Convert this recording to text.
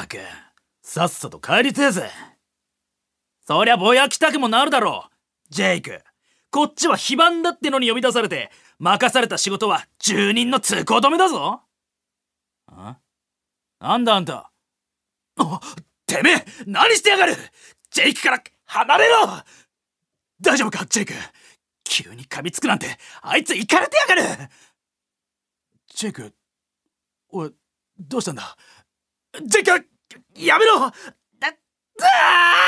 ったく、さっさと帰りてえぜ。そりゃぼやきたくもなるだろう。ジェイク、こっちは非番だってのに呼び出されて、任された仕事は住人の通行止めだぞ。なんだあんた。てめえ、何してやがる。ジェイクから離れろ。大丈夫かジェイク。急に噛みつくなんて、あいつイカれてやがる。ジェイク、どうしたんだ。ジェイク、やめろ。